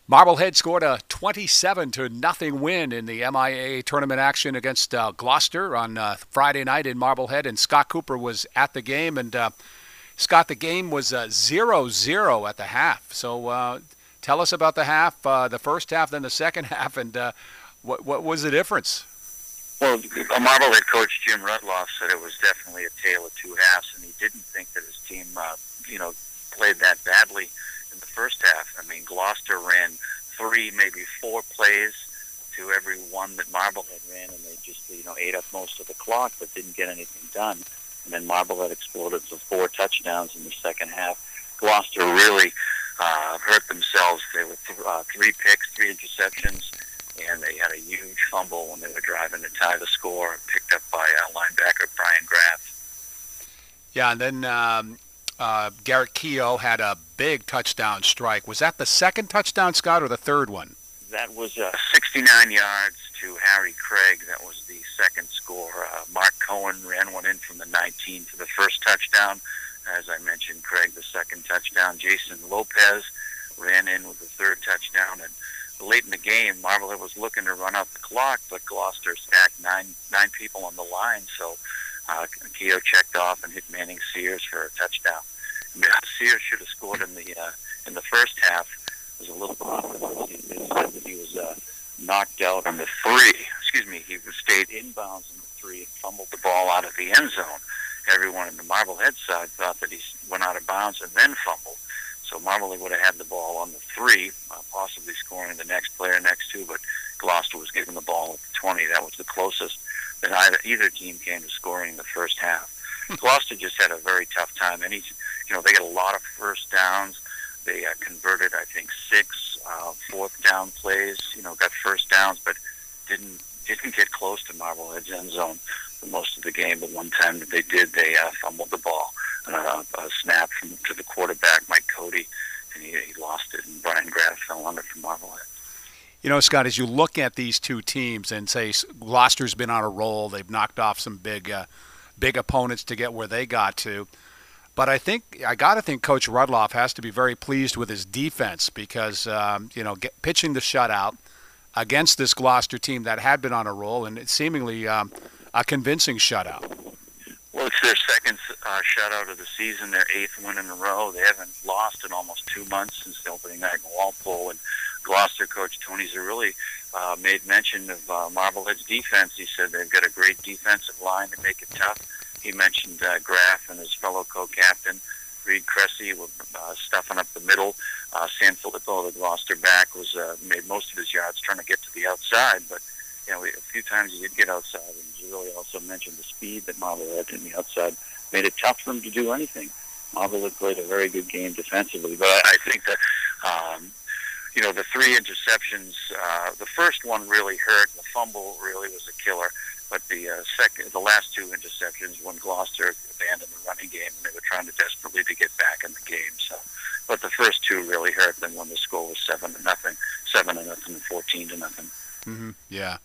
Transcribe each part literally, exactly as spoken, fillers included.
Marblehead scored a twenty-seven to nothing win in the M I A A tournament action against uh, Gloucester on uh, Friday night in Marblehead, and Scott Cooper was at the game. And uh, Scott, the game was uh, zero zero at the half. So uh, tell us about the half, uh, the first half, then the second half, and uh, what what was the difference? Well, a Marblehead coach, Jim Rudloff, said it was definitely a tale of two halves, and he didn't think that his team, uh, you know, played that badly in the first half. I mean, Gloucester ran three, maybe four plays to every one that Marblehead ran, and they just, you know, ate up most of the clock but didn't get anything done. And then Marblehead exploded to four touchdowns in the second half. Gloucester really uh, hurt themselves. They were th- uh, three picks, three interceptions, and they had a huge fumble when they were driving to tie the score, picked up by uh, linebacker Brian Graff. Yeah, and then um, uh, Garrett Keogh had a big touchdown strike. Was that the second touchdown, Scott, or the third one? That was uh, sixty-nine yards to Harry Craig. That was the second score. Uh, Mark Cohen ran one in from the nineteen for the first touchdown. As I mentioned, Craig the second touchdown. Jason Lopez ran in with the third touchdown. And late in the game, Marblehead was looking to run out the clock, but Gloucester stacked nine nine people on the line. So uh, Keogh checked off and hit Manning Sears for a touchdown. Sears should have scored in the uh, in the first half. Was a little controversy. They said that he was uh, knocked out on the three. Excuse me, he was stayed inbounds in the three and fumbled the ball out of the end zone. Everyone in the Marblehead side thought that he went out of bounds and then fumbled. So Marblehead would have had the ball on the three, uh, possibly scoring the next player next to, but Gloucester was given the ball at the twenty. That was the closest that either either team came to scoring in the first half. Gloucester just had a very tough time, and he's, you know, they got a lot of first downs. They uh, converted, I think, six uh, fourth down plays. You know, got first downs, but didn't didn't get close to Marblehead's end zone for most of the game. But one time that they did, they uh, fumbled the ball. Uh, a snap from, to the quarterback, Mike Cody, and he, he lost it. And Brian Graff fell under for Marblehead. You know, Scott, as you look at these two teams and say Gloucester's been on a roll, they've knocked off some big, uh, big opponents to get where they got to. But I think I got to think Coach Rudloff has to be very pleased with his defense because um, you know get, pitching the shutout against this Gloucester team that had been on a roll and it's seemingly um, a convincing shutout. Well, it's their second uh, shutout of the season, their eighth win in a row. They haven't lost in almost two months since the opening night in Walpole. And Gloucester coach Tony Zerilli uh, made mention of uh, Marblehead's defense. He said they've got a great defensive line to make it tough. He mentioned uh, Graff and his fellow co-captain, Reed Cressy, were uh, stuffing up the middle. Uh, San Filippo, the Gloucester back, was uh, made most of his yards trying to get to the outside. But, you know, a few times he did get outside. And really also mentioned the speed that Marblehead in the outside made it tough for him to do anything. Marblehead played a very good game defensively. But I, I think that, um, you know, the three interceptions, uh, the first one really hurt. The fumble really was a killer. But the uh, second, the last two interceptions, when Gloucester abandoned the running game, and they were trying to desperately to get back in the game. So, but the first two really hurt them when the score was seven to nothing, seven to nothing, and fourteen to nothing. Mm-hmm. Yeah,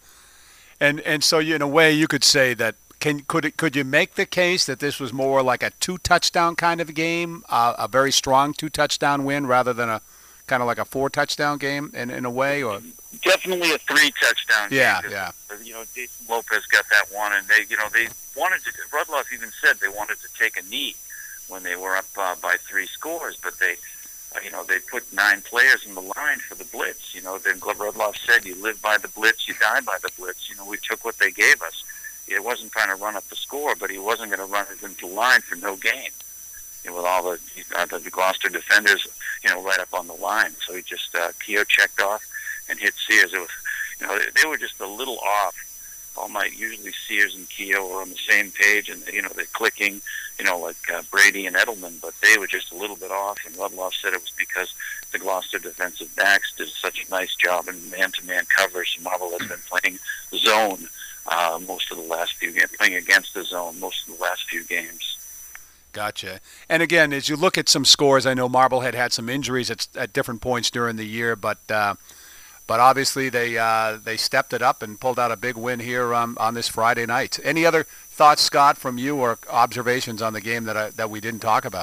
and and so in a way you could say that can could it, could you make the case that this was more like a two touchdown kind of a game, uh, a very strong two touchdown win rather than a kind of like a four touchdown game in in a way, or definitely a three touchdown game. Yeah, yeah. You know, Jason Lopez got that one, and they, you know, they wanted to. Rudloff even said they wanted to take a knee when they were up uh, by three scores, but they, uh, you know, they put nine players in the line for the blitz. You know, then Rudloff said, "You live by the blitz, you die by the blitz." You know, we took what they gave us. It wasn't trying to run up the score, but he wasn't going to run it into the line for no gain. You know, with all the uh, the Gloucester defenders, you know, right up on the line. So he just uh, Keogh checked off and hit Sears. It was, you know, they, they were just a little off all night. Usually Sears and Keogh were on the same page, and you know they're clicking, you know, like uh, Brady and Edelman, but they were just a little bit off. And Rudloff said it was because the Gloucester defensive backs did such a nice job in man-to-man coverage. Marvel has been playing zone uh, most of the last few games, playing against the zone most of the last few games. Gotcha. And again, as you look at some scores, I know Marblehead had some injuries at, at different points during the year, but uh, but obviously they uh, they stepped it up and pulled out a big win here um, on this Friday night. Any other thoughts, Scott, from you or observations on the game that I, that we didn't talk about?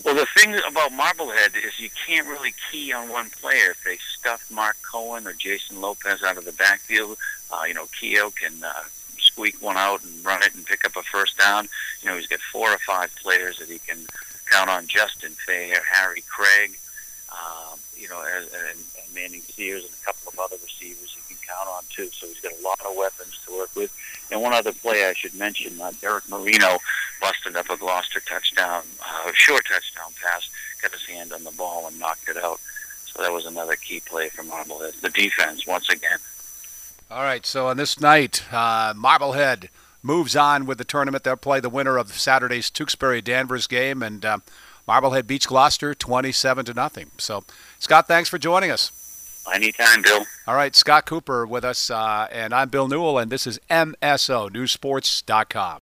Well, the thing about Marblehead is you can't really key on one player. If they stuff Mark Cohen or Jason Lopez out of the backfield, uh, you know, Keogh can uh, squeak one out and run it and pick up a first down. You know, he's got four or five players that he can count on: Justin Fair, Harry Craig, um, you know, and, and, and Manning Sears, and a couple of other receivers he can count on too. So he's got a lot of weapons to work with. And one other play I should mention: uh, Derek Marino busted up a Gloucester touchdown, uh, short touchdown pass, got his hand on the ball and knocked it out. So that was another key play for Marblehead. The defense, once again. All right, so on this night, uh, Marblehead moves on with the tournament. They'll play the winner of Saturday's Tewksbury-Danvers game, and uh, Marblehead beats Gloucester twenty-seven to nothing. So, Scott, thanks for joining us. Anytime, Bill. All right, Scott Cooper with us, uh, and I'm Bill Newell, and this is M S O, news sports dot com.